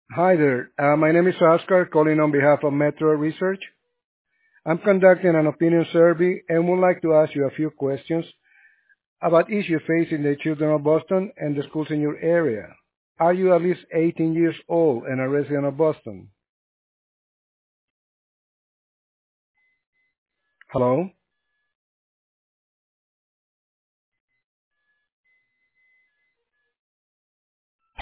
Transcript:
Hi there. My name is Oscar, calling on behalf of Metro Research. I'm conducting an opinion survey and would like to ask you a few questions about issues facing the children of Boston and the schools in your area. Are you at least 18 years old and a resident of Boston? Hello?